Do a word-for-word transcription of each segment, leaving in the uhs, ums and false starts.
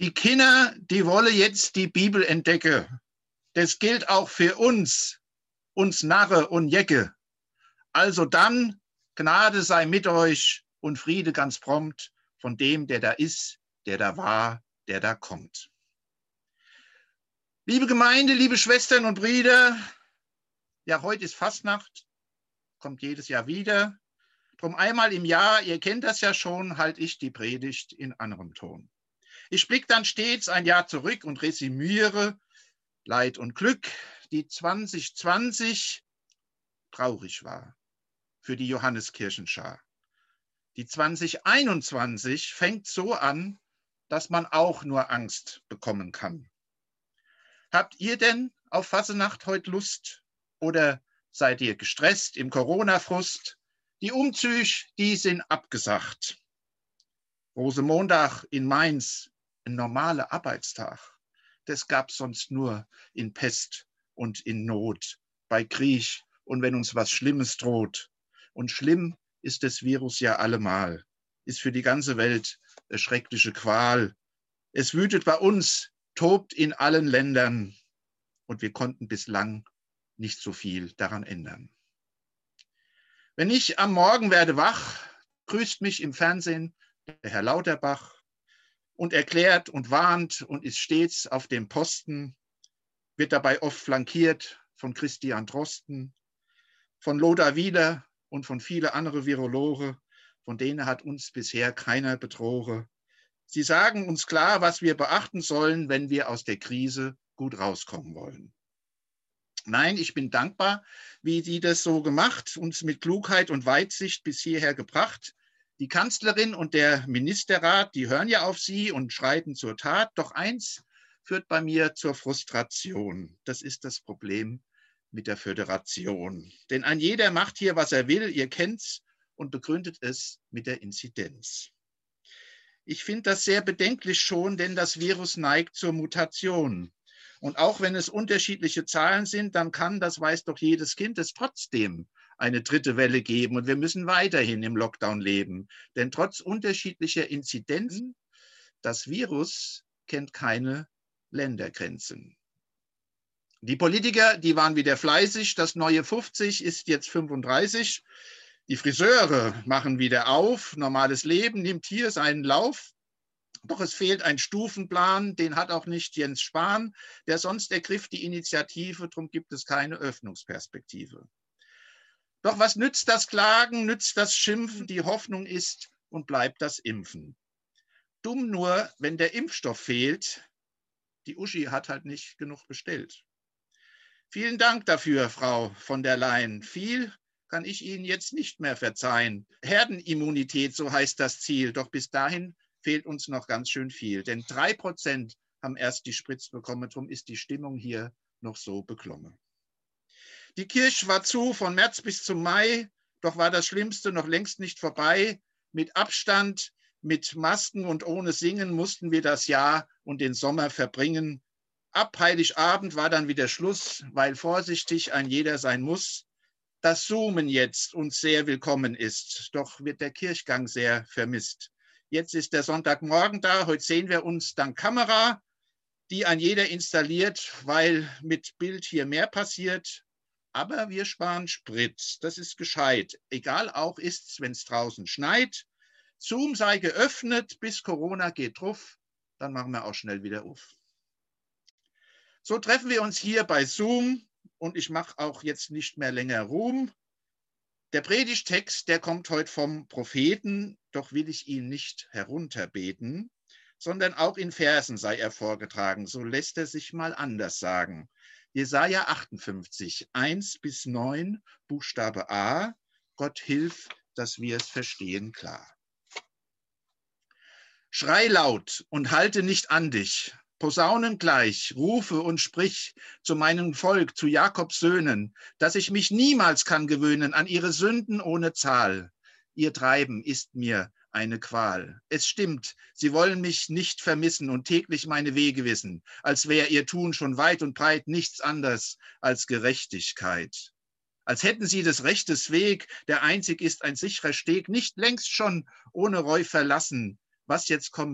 Die Kinder, die wollen jetzt die Bibel entdecken. Das gilt auch für uns, uns Narre und Jecke. Also dann, Gnade sei mit euch und Friede ganz prompt von dem, der da ist, der da war, der da kommt. Liebe Gemeinde, liebe Schwestern und Brüder, ja, heute ist Fastnacht, kommt jedes Jahr wieder. Drum einmal im Jahr, ihr kennt das ja schon, halte ich die Predigt in anderem Ton. Ich blicke dann stets ein Jahr zurück und resümiere Leid und Glück, die zwanzig zwanzig traurig war für die Johanneskirchenschar. Die zwanzig einundzwanzig fängt so an, dass man auch nur Angst bekommen kann. Habt ihr denn auf Fassenacht heute Lust oder seid ihr gestresst im Corona-Frust? Die Umzüge, die sind abgesagt. Rosenmontag in Mainz, ein normaler Arbeitstag. Das gab es sonst nur in Pest und in Not, bei Krieg und wenn uns was Schlimmes droht. Und schlimm ist das Virus ja allemal, ist für die ganze Welt eine schreckliche Qual. Es wütet bei uns, tobt in allen Ländern und wir konnten bislang nicht so viel daran ändern. Wenn ich am Morgen werde wach, grüßt mich im Fernsehen der Herr Lauterbach und erklärt und warnt und ist stets auf dem Posten, wird dabei oft flankiert von Christian Drosten, von Lothar Wieler und von vielen anderen Virologe, von denen hat uns bisher keiner bedrohe. Sie sagen uns klar, was wir beachten sollen, wenn wir aus der Krise gut rauskommen wollen. Nein, ich bin dankbar, wie Sie das so gemacht, uns mit Klugheit und Weitsicht bis hierher gebracht. Die Kanzlerin und der Ministerrat, die hören ja auf Sie und schreiten zur Tat. Doch eins führt bei mir zur Frustration. Das ist das Problem mit der Föderation. Denn ein jeder macht hier, was er will, ihr kennt's, und begründet es mit der Inzidenz. Ich finde das sehr bedenklich schon, denn das Virus neigt zur Mutation. Und auch wenn es unterschiedliche Zahlen sind, dann kann, das weiß doch jedes Kind, es trotzdem eine dritte Welle geben. Und wir müssen weiterhin im Lockdown leben. Denn trotz unterschiedlicher Inzidenzen, das Virus kennt keine Ländergrenzen. Die Politiker, die waren wieder fleißig. Das neue fünfzig ist jetzt fünfunddreißig. Die Friseure machen wieder auf. Normales Leben nimmt hier seinen Lauf. Doch es fehlt ein Stufenplan, den hat auch nicht Jens Spahn, der sonst ergriff die Initiative, darum gibt es keine Öffnungsperspektive. Doch was nützt das Klagen, nützt das Schimpfen, die Hoffnung ist und bleibt das Impfen. Dumm nur, wenn der Impfstoff fehlt, die Uschi hat halt nicht genug bestellt. Vielen Dank dafür, Frau von der Leyen. Viel kann ich Ihnen jetzt nicht mehr verzeihen. Herdenimmunität, so heißt das Ziel, doch bis dahin fehlt uns noch ganz schön viel. Denn drei Prozent haben erst die Spritze bekommen, darum ist die Stimmung hier noch so beklommen. Die Kirche war zu von März bis zum Mai, doch war das Schlimmste noch längst nicht vorbei. Mit Abstand, mit Masken und ohne Singen mussten wir das Jahr und den Sommer verbringen. Ab Heiligabend war dann wieder Schluss, weil vorsichtig ein jeder sein muss. Das Zoomen jetzt uns sehr willkommen ist, doch wird der Kirchgang sehr vermisst. Jetzt ist der Sonntagmorgen da, heute sehen wir uns dank Kamera, die ein jeder installiert, weil mit Bild hier mehr passiert. Aber wir sparen Sprit, das ist gescheit. Egal auch ist's, wenn es draußen schneit. Zoom sei geöffnet, bis Corona geht drauf, dann machen wir auch schnell wieder auf. So treffen wir uns hier bei Zoom und ich mache auch jetzt nicht mehr länger Ruhm. Der Predigtext, der kommt heute vom Propheten, doch will ich ihn nicht herunterbeten, sondern auch in Versen sei er vorgetragen, so lässt er sich mal anders sagen. Jesaja achtundfünfzig, eins bis neun, Buchstabe A, Gott hilf, dass wir es verstehen klar. Schrei laut und halte nicht an dich, Posaunen gleich, rufe und sprich zu meinem Volk, zu Jakobs Söhnen, dass ich mich niemals kann gewöhnen an ihre Sünden ohne Zahl. Ihr Treiben ist mir eine Qual. Es stimmt, sie wollen mich nicht vermissen und täglich meine Wege wissen, als wäre ihr Tun schon weit und breit nichts anderes als Gerechtigkeit. Als hätten sie des Rechtes Weg, der einzig ist ein sicherer Steg, nicht längst schon ohne Reu verlassen. Was jetzt kommt,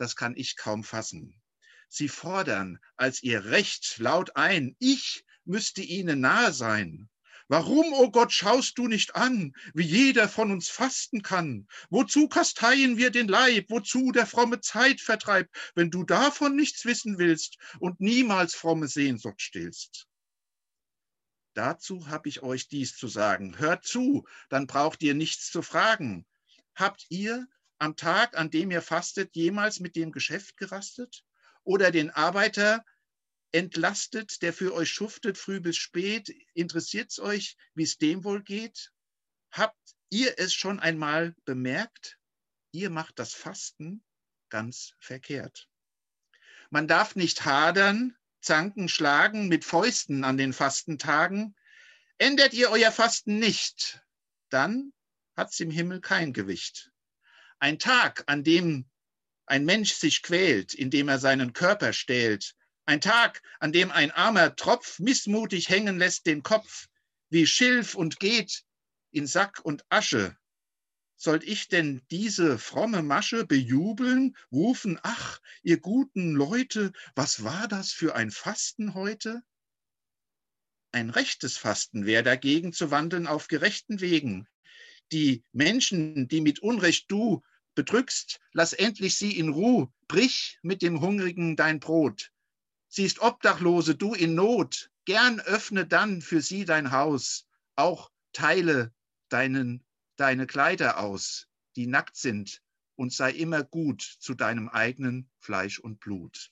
das kann ich kaum fassen. Sie fordern als ihr Recht laut ein, ich müsste ihnen nahe sein. Warum, o oh Gott, schaust du nicht an, wie jeder von uns fasten kann? Wozu kasteien wir den Leib? Wozu der fromme Zeitvertreib, wenn du davon nichts wissen willst und niemals fromme Sehnsucht stillst? Dazu habe ich euch dies zu sagen. Hört zu, dann braucht ihr nichts zu fragen. Habt ihr am Tag, an dem ihr fastet, jemals mit dem Geschäft gerastet? Oder den Arbeiter entlastet, der für euch schuftet, früh bis spät? Interessiert es euch, wie es dem wohl geht? Habt ihr es schon einmal bemerkt? Ihr macht das Fasten ganz verkehrt. Man darf nicht hadern, zanken, schlagen mit Fäusten an den Fastentagen. Ändert ihr euer Fasten nicht, dann hat es im Himmel kein Gewicht. Ein Tag, an dem ein Mensch sich quält, indem er seinen Körper stählt. Ein Tag, an dem ein armer Tropf missmutig hängen lässt den Kopf, wie Schilf und geht in Sack und Asche. Sollt ich denn diese fromme Masche bejubeln, rufen, ach, ihr guten Leute, was war das für ein Fasten heute? Ein rechtes Fasten wäre dagegen zu wandeln auf gerechten Wegen. Die Menschen, die mit Unrecht du bedrückst, lass endlich sie in Ruhe, brich mit dem Hungrigen dein Brot. Sie ist Obdachlose, du in Not, gern öffne dann für sie dein Haus, auch teile deinen, deine Kleider aus, die nackt sind, und sei immer gut zu deinem eigenen Fleisch und Blut.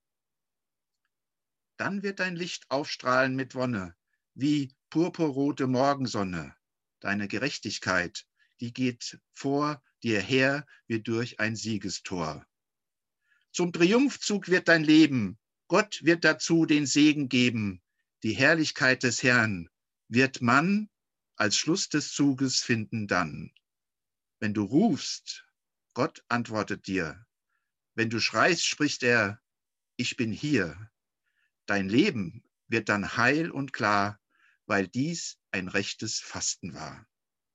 Dann wird dein Licht aufstrahlen mit Wonne, wie purpurrote Morgensonne. Deine Gerechtigkeit, die geht vor dir her wie durch ein Siegestor. Zum Triumphzug wird dein Leben, Gott wird dazu den Segen geben. Die Herrlichkeit des Herrn wird man als Schluss des Zuges finden dann. Wenn du rufst, Gott antwortet dir. Wenn du schreist, spricht er, ich bin hier. Dein Leben wird dann heil und klar, weil dies ein rechtes Fasten war.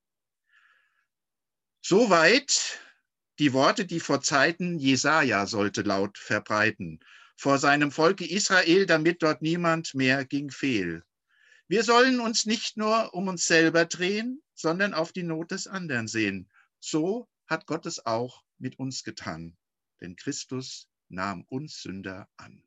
Soweit die Worte, die vor Zeiten Jesaja sollte laut verbreiten, vor seinem Volke Israel, damit dort niemand mehr ging fehl. Wir sollen uns nicht nur um uns selber drehen, sondern auf die Not des anderen sehen. So hat Gott es auch mit uns getan, denn Christus nahm uns Sünder an.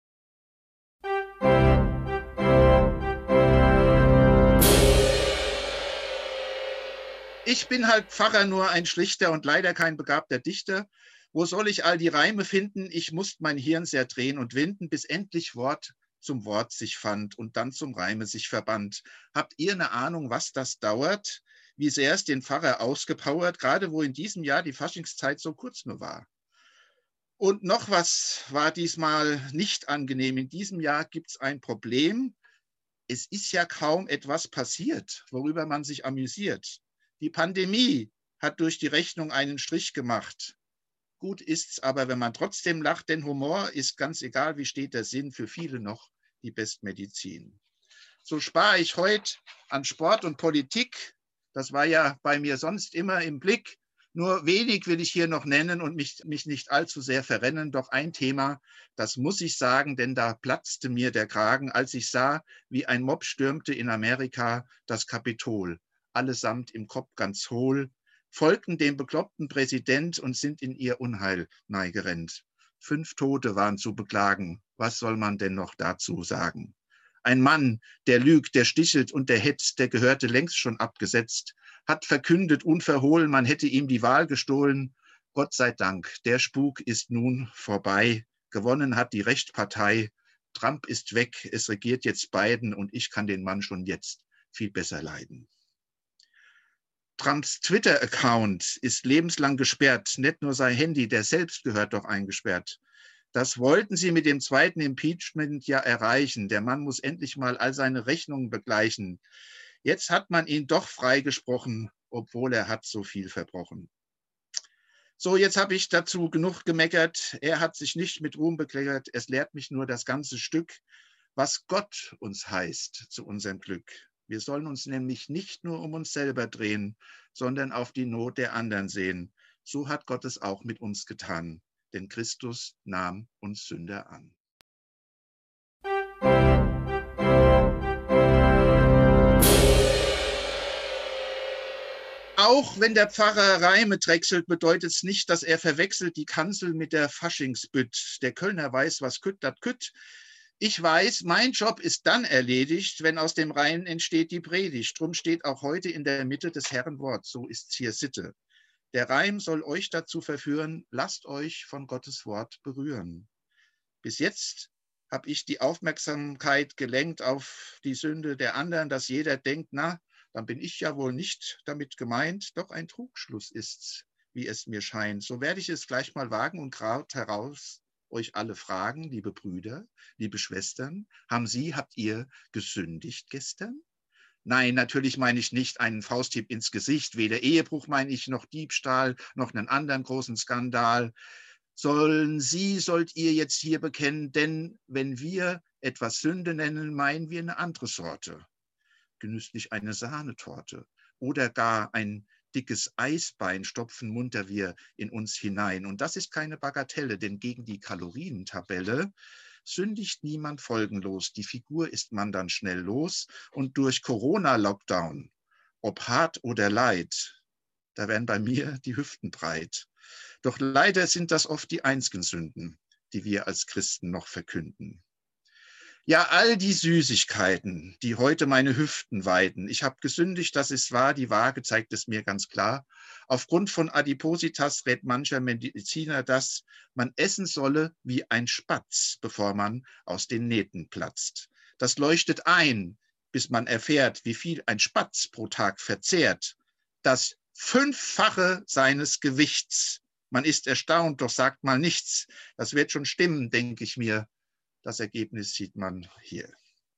Ich bin halt Pfarrer, nur ein schlichter und leider kein begabter Dichter. Wo soll ich all die Reime finden? Ich musste mein Hirn sehr drehen und winden, bis endlich Wort zum Wort sich fand und dann zum Reime sich verband. Habt ihr eine Ahnung, was das dauert? Wie sehr es den Pfarrer ausgepowert, gerade wo in diesem Jahr die Faschingszeit so kurz nur war. Und noch was war diesmal nicht angenehm. In diesem Jahr gibt es ein Problem. Es ist ja kaum etwas passiert, worüber man sich amüsiert. Die Pandemie hat durch die Rechnung einen Strich gemacht. Gut ist's aber, wenn man trotzdem lacht, denn Humor ist ganz egal, wie steht der Sinn, für viele noch die Bestmedizin. So spare ich heute an Sport und Politik. Das war ja bei mir sonst immer im Blick. Nur wenig will ich hier noch nennen und mich, mich nicht allzu sehr verrennen. Doch ein Thema, das muss ich sagen, denn da platzte mir der Kragen, als ich sah, wie ein Mob stürmte in Amerika das Kapitol. Allesamt im Kopf ganz hohl, folgten dem bekloppten Präsident und sind in ihr Unheil nahe gerannt. Fünf Tote waren zu beklagen. Was soll man denn noch dazu sagen? Ein Mann, der lügt, der stichelt und der hetzt, der gehörte längst schon abgesetzt, hat verkündet unverhohlen, man hätte ihm die Wahl gestohlen. Gott sei Dank, der Spuk ist nun vorbei. Gewonnen hat die Rechtpartei. Trump ist weg, es regiert jetzt Biden und ich kann den Mann schon jetzt viel besser leiden. Trumps Twitter-Account ist lebenslang gesperrt. Nicht nur sein Handy, der selbst gehört doch eingesperrt. Das wollten sie mit dem zweiten Impeachment ja erreichen. Der Mann muss endlich mal all seine Rechnungen begleichen. Jetzt hat man ihn doch freigesprochen, obwohl er hat so viel verbrochen. So, jetzt habe ich dazu genug gemeckert. Er hat sich nicht mit Ruhm bekleckert. Es lehrt mich nur das ganze Stück, was Gott uns heißt zu unserem Glück. Wir sollen uns nämlich nicht nur um uns selber drehen, sondern auf die Not der anderen sehen. So hat Gott es auch mit uns getan. denn Christus nahm uns Sünder an. Auch wenn der Pfarrer Reime drechselt, bedeutet es nicht, dass er verwechselt die Kanzel mit der Faschingsbütt. Der Kölner weiß, was kütt, dat kütt. Ich weiß, mein Job ist dann erledigt, wenn aus dem Reim entsteht die Predigt. Drum steht auch heute in der Mitte des Herrn Wort. So ist's hier Sitte. Der Reim soll euch dazu verführen, lasst euch von Gottes Wort berühren. Bis jetzt habe ich die Aufmerksamkeit gelenkt auf die Sünde der anderen, dass jeder denkt, na, dann bin ich ja wohl nicht damit gemeint. Doch ein Trugschluss ist's, wie es mir scheint. So werde ich es gleich mal wagen und gerade heraus euch alle fragen, liebe Brüder, liebe Schwestern, haben Sie, habt ihr gesündigt gestern? Nein, natürlich meine ich nicht einen Fausthieb ins Gesicht. Weder Ehebruch meine ich, noch Diebstahl, noch einen anderen großen Skandal. Sollen Sie, sollt ihr jetzt hier bekennen, denn wenn wir etwas Sünde nennen, meinen wir eine andere Sorte. Genüsslich eine Sahnetorte oder gar ein dickes Eisbein stopfen munter wir in uns hinein. Und das ist keine Bagatelle, denn gegen die Kalorientabelle sündigt niemand folgenlos. Die Figur ist man dann schnell los und durch Corona-Lockdown, ob hart oder leid, da werden bei mir die Hüften breit. Doch leider sind das oft die einzigen Sünden, die wir als Christen noch verkünden. Ja, all die Süßigkeiten, die heute meine Hüften weiden. Ich habe gesündigt, das ist wahr, die Waage zeigt es mir ganz klar. Aufgrund von Adipositas rät mancher Mediziner, dass man essen solle wie ein Spatz, bevor man aus den Nähten platzt. Das leuchtet ein, bis man erfährt, wie viel ein Spatz pro Tag verzehrt. Das Fünffache seines Gewichts. Man ist erstaunt, doch sagt mal nichts. Das wird schon stimmen, denke ich mir. Das Ergebnis sieht man hier.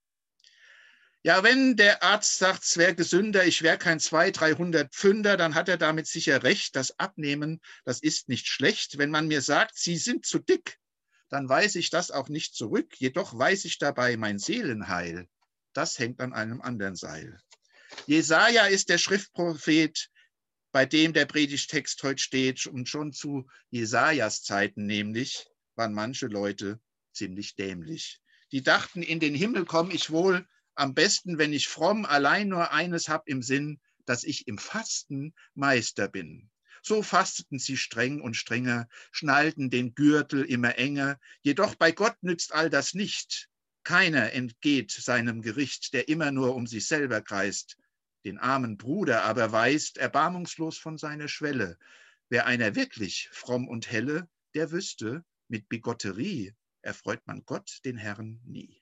Ja, wenn der Arzt sagt, es wäre gesünder, ich wäre kein zweihundert, dreihundert Pfünder, dann hat er damit sicher recht. Das Abnehmen, das ist nicht schlecht. Wenn man mir sagt, Sie sind zu dick, dann weise ich das auch nicht zurück. Jedoch weiß ich dabei mein Seelenheil. Das hängt an einem anderen Seil. Jesaja ist der Schriftprophet, bei dem der Predigtext heute steht. Und schon zu Jesajas Zeiten nämlich waren manche Leute ziemlich dämlich. Die dachten, in den Himmel komme ich wohl am besten, wenn ich fromm allein nur eines hab im Sinn, dass ich im Fasten Meister bin. So fasteten sie streng und strenger, schnallten den Gürtel immer enger. Jedoch bei Gott nützt all das nicht. Keiner entgeht seinem Gericht, der immer nur um sich selber kreist. Den armen Bruder aber weist erbarmungslos von seiner Schwelle. Wär einer wirklich fromm und helle, der wüsste, mit Bigotterie erfreut man Gott, den Herrn, nie.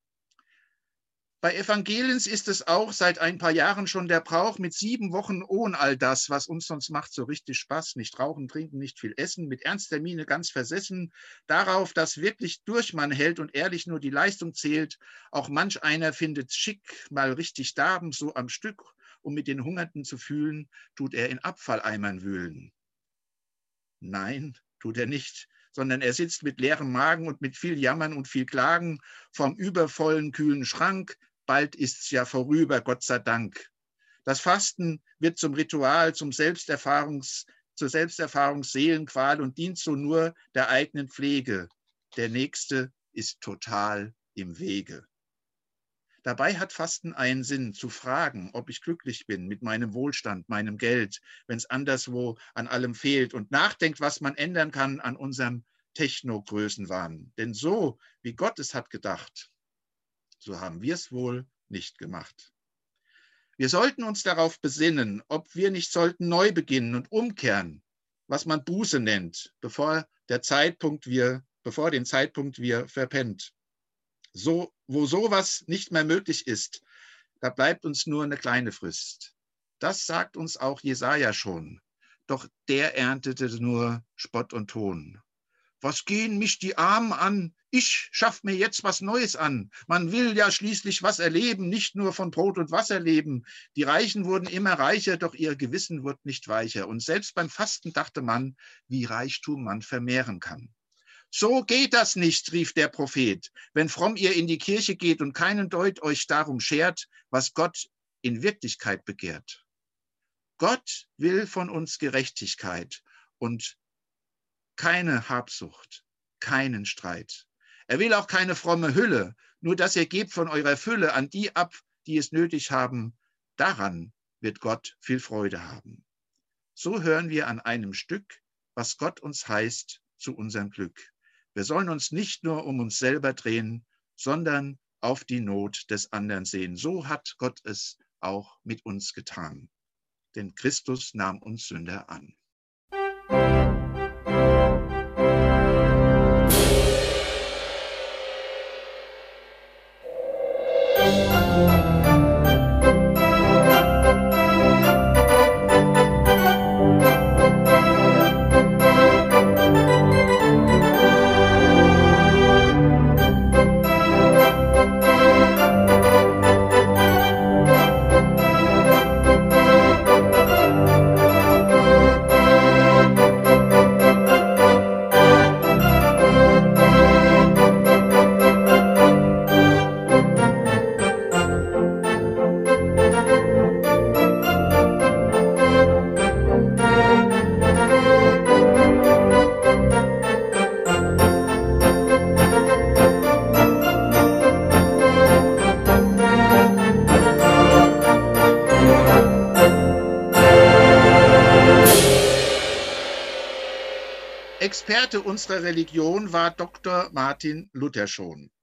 Bei Evangeliens ist es auch seit ein paar Jahren schon der Brauch, mit sieben Wochen ohne all das, was uns sonst macht so richtig Spaß, nicht rauchen, trinken, nicht viel essen, mit ernster Miene ganz versessen, darauf, dass wirklich durch man hält und ehrlich nur die Leistung zählt. Auch manch einer findet schick, mal richtig darben, so am Stück, um mit den Hungernden zu fühlen, tut er in Abfalleimern wühlen. Nein, tut er nicht, sondern er sitzt mit leerem Magen und mit viel Jammern und viel Klagen vorm übervollen, kühlen Schrank. Bald ist's ja vorüber, Gott sei Dank. Das Fasten wird zum Ritual, zum Selbsterfahrungs, zur Selbsterfahrungsseelenqual und dient so nur der eigenen Pflege. Der Nächste ist total im Wege. Dabei hat Fasten einen Sinn, zu fragen, ob ich glücklich bin mit meinem Wohlstand, meinem Geld, wenn es anderswo an allem fehlt und nachdenkt, was man ändern kann an unserem Techno-Größenwahn. Denn so, wie Gott es hat gedacht, so haben wir es wohl nicht gemacht. Wir sollten uns darauf besinnen, ob wir nicht sollten neu beginnen und umkehren, was man Buße nennt, bevor der Zeitpunkt wir, bevor den Zeitpunkt wir verpennt. So, wo sowas nicht mehr möglich ist, da bleibt uns nur eine kleine Frist. Das sagt uns auch Jesaja schon. Doch der erntete nur Spott und Hohn. Was gehen mich die Armen an? Ich schaff mir jetzt was Neues an. Man will ja schließlich was erleben, nicht nur von Brot und Wasser leben. Die Reichen wurden immer reicher, doch ihr Gewissen wurde nicht weicher. Und selbst beim Fasten dachte man, wie Reichtum man vermehren kann. So geht das nicht, rief der Prophet, wenn fromm ihr in die Kirche geht und keinen Deut euch darum schert, was Gott in Wirklichkeit begehrt. Gott will von uns Gerechtigkeit und keine Habsucht, keinen Streit. Er will auch keine fromme Hülle, nur dass ihr gebt von eurer Fülle an die ab, die es nötig haben. Daran wird Gott viel Freude haben. So hören wir an einem Stück, was Gott uns heißt zu unserem Glück. Wir sollen uns nicht nur um uns selber drehen, sondern auf die Not des anderen sehen. So hat Gott es auch mit uns getan. Denn Christus nahm uns Sünder an. Experte unserer Religion war Doktor Martin Luther schon.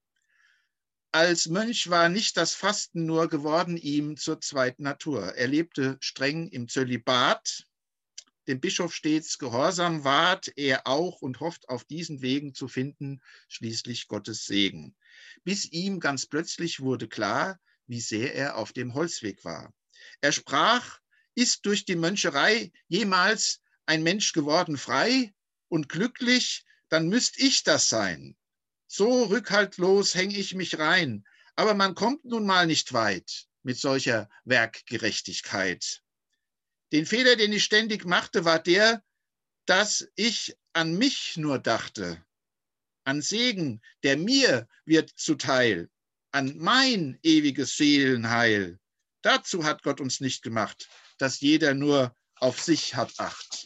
Als Mönch war nicht das Fasten nur geworden ihm zur zweiten Natur. Er lebte streng im Zölibat, dem Bischof stets gehorsam ward er auch und hofft auf diesen Wegen zu finden, schließlich Gottes Segen. Bis ihm ganz plötzlich wurde klar, wie sehr er auf dem Holzweg war. Er sprach, ist durch die Möncherei jemals ein Mensch geworden frei und glücklich, dann müsst ich das sein. So rückhaltlos häng ich mich rein, aber man kommt nun mal nicht weit mit solcher Werkgerechtigkeit. Den Fehler, den ich ständig machte, war der, dass ich an mich nur dachte, an Segen, der mir wird zuteil, an mein ewiges Seelenheil. Dazu hat Gott uns nicht gemacht, dass jeder nur auf sich hat Acht.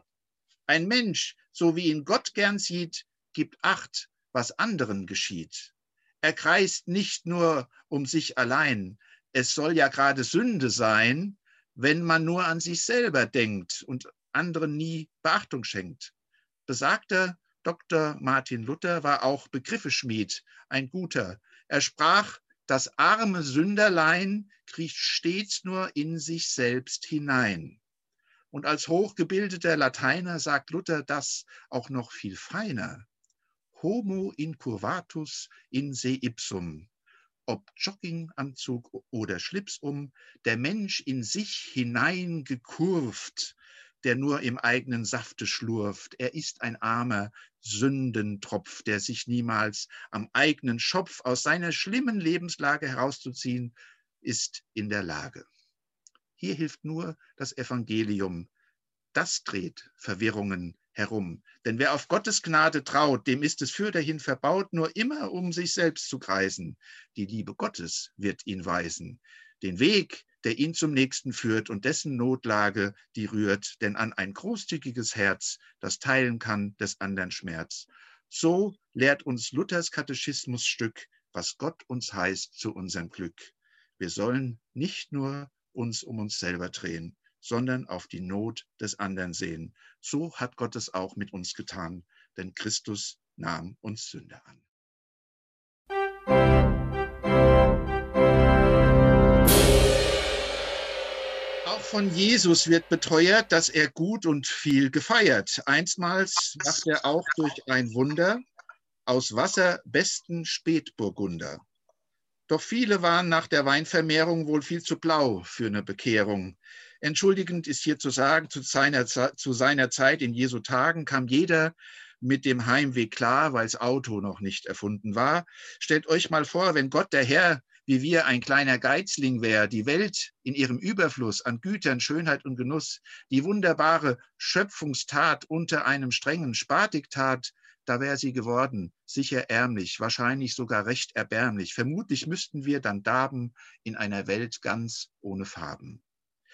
Ein Mensch, so wie ihn Gott gern sieht, gibt Acht, was anderen geschieht. Er kreist nicht nur um sich allein. Es soll ja gerade Sünde sein, wenn man nur an sich selber denkt und anderen nie Beachtung schenkt. Besagter Doktor Martin Luther war auch Begriffeschmied, ein guter. Er sprach, das arme Sünderlein kriecht stets nur in sich selbst hinein. Und als hochgebildeter Lateiner sagt Luther das auch noch viel feiner. Homo incurvatus in se ipsum. Ob Jogginganzug oder Schlips um, der Mensch in sich hineingekurvt, der nur im eigenen Safte schlurft. Er ist ein armer Sündentropf, der sich niemals am eigenen Schopf aus seiner schlimmen Lebenslage herauszuziehen, ist in der Lage. Hier hilft nur das Evangelium. Das dreht Verwirrungen herum. Denn wer auf Gottes Gnade traut, dem ist es fürderhin verbaut, nur immer um sich selbst zu kreisen. Die Liebe Gottes wird ihn weisen. Den Weg, der ihn zum Nächsten führt und dessen Notlage die rührt, denn an ein großzügiges Herz, das teilen kann des andern Schmerz. So lehrt uns Luthers Katechismusstück, was Gott uns heißt zu unserem Glück. Wir sollen nicht nur uns um uns selber drehen, sondern auf die Not des anderen sehen. So hat Gott es auch mit uns getan, denn Christus nahm uns Sünder an. Auch von Jesus wird beteuert, dass er gut und viel gefeiert. Einstmals macht er auch durch ein Wunder aus Wasser besten Spätburgunder. Doch viele waren nach der Weinvermehrung wohl viel zu blau für eine Bekehrung. Entschuldigend ist hier zu sagen, zu seiner, zu seiner Zeit in Jesu Tagen kam jeder mit dem Heimweg klar, weil das Auto noch nicht erfunden war. Stellt euch mal vor, wenn Gott der Herr, wie wir, ein kleiner Geizling wäre, die Welt in ihrem Überfluss an Gütern, Schönheit und Genuss, die wunderbare Schöpfungstat unter einem strengen Spardiktat, da wäre sie geworden, sicher ärmlich, wahrscheinlich sogar recht erbärmlich. Vermutlich müssten wir dann darben in einer Welt ganz ohne Farben.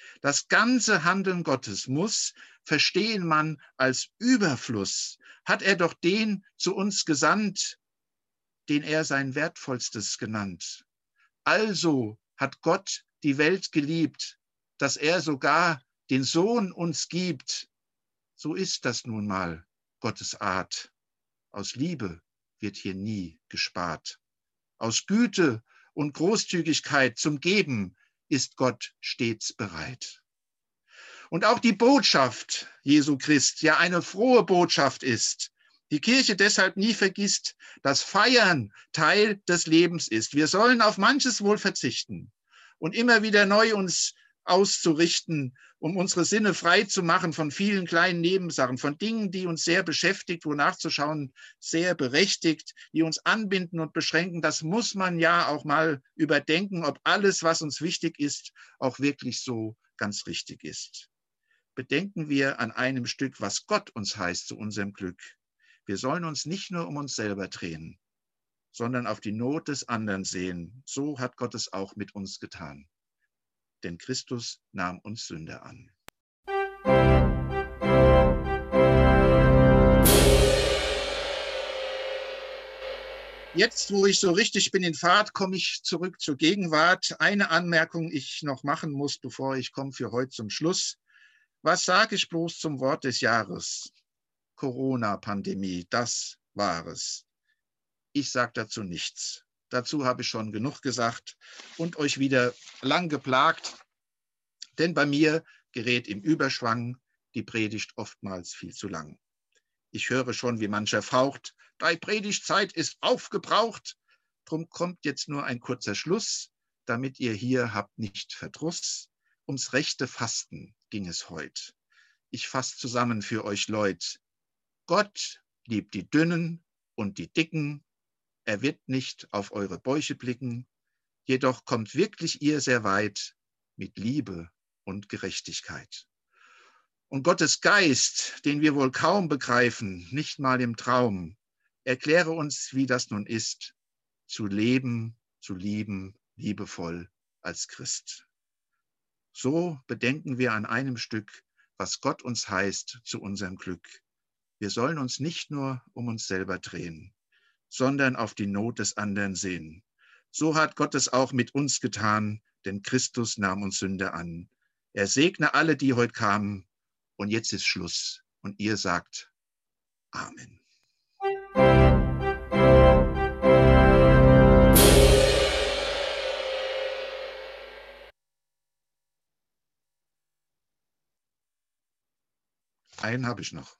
Das ganze Handeln Gottes muss, verstehen man, als Überfluss. Hat er doch den zu uns gesandt, den er sein Wertvollstes genannt. Also hat Gott die Welt geliebt, dass er sogar den Sohn uns gibt. So ist das nun mal Gottes Art. Aus Liebe wird hier nie gespart. Aus Güte und Großzügigkeit zum Geben ist Gott stets bereit. Und auch die Botschaft Jesu Christ ja eine frohe Botschaft ist. Die Kirche deshalb nie vergisst, dass Feiern Teil des Lebens ist. Wir sollen auf manches wohl verzichten und immer wieder neu uns auszurichten, um unsere Sinne frei zu machen von vielen kleinen Nebensachen, von Dingen, die uns sehr beschäftigt, wonach zu schauen sehr berechtigt, die uns anbinden und beschränken. Das muss man ja auch mal überdenken, ob alles, was uns wichtig ist, auch wirklich so ganz richtig ist. Bedenken wir an einem Stück, was Gott uns heißt zu unserem Glück. Wir sollen uns nicht nur um uns selber drehen, sondern auf die Not des anderen sehen. So hat Gott es auch mit uns getan. Denn Christus nahm uns Sünder an. Jetzt, wo ich so richtig bin in Fahrt, komme ich zurück zur Gegenwart. Eine Anmerkung, ich noch machen muss, bevor ich komme für heute zum Schluss. Was sage ich bloß zum Wort des Jahres? Corona-Pandemie, das war es. Ich sage dazu nichts. Dazu habe ich schon genug gesagt und euch wieder lang geplagt. Denn bei mir gerät im Überschwang die Predigt oftmals viel zu lang. Ich höre schon, wie mancher faucht, deine Predigtzeit ist aufgebraucht. Drum kommt jetzt nur ein kurzer Schluss, damit ihr hier habt nicht Verdruss. Ums rechte Fasten ging es heut. Ich fass zusammen für euch Leut. Gott liebt die Dünnen und die Dicken. Er wird nicht auf eure Bäuche blicken. Jedoch kommt wirklich ihr sehr weit mit Liebe und Gerechtigkeit. Und Gottes Geist, den wir wohl kaum begreifen, nicht mal im Traum, erkläre uns, wie das nun ist, zu leben, zu lieben, liebevoll als Christ. So bedenken wir an einem Stück, was Gott uns heißt zu unserem Glück. Wir sollen uns nicht nur um uns selber drehen, sondern auf die Not des anderen sehen. So hat Gott es auch mit uns getan, denn Christus nahm uns Sünder an. Er segne alle, die heute kamen. Und jetzt ist Schluss. Und ihr sagt Amen. Einen habe ich noch.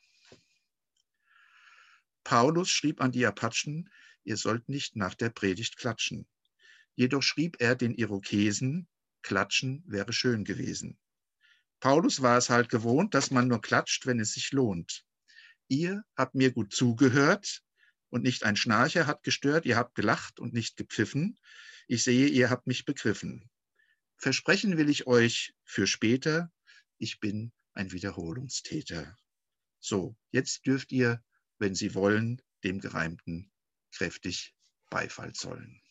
Paulus schrieb an die Apachen, ihr sollt nicht nach der Predigt klatschen. Jedoch schrieb er den Irokesen, klatschen wäre schön gewesen. Paulus war es halt gewohnt, dass man nur klatscht, wenn es sich lohnt. Ihr habt mir gut zugehört und nicht ein Schnarcher hat gestört. Ihr habt gelacht und nicht gepfiffen. Ich sehe, ihr habt mich begriffen. Versprechen will ich euch für später, ich bin ein Wiederholungstäter. So, jetzt dürft ihr, wenn Sie wollen, dem Gereimten kräftig Beifall zollen.